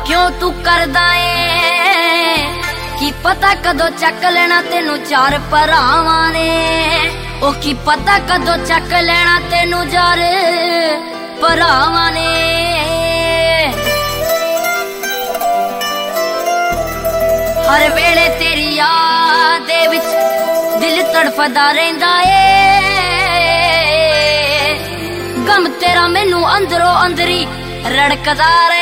क्यों तू करदा ए की पता कदों चक लेना तेनू चार भरावां ने ओ की पता कदों चक लेना तेनू चार भरावां ने हर वेले तेरी याद दे विच दिल तड़फदा रहिंदा ए गम तेरा मैनू अंदरों अंदरी रड़कदा रहे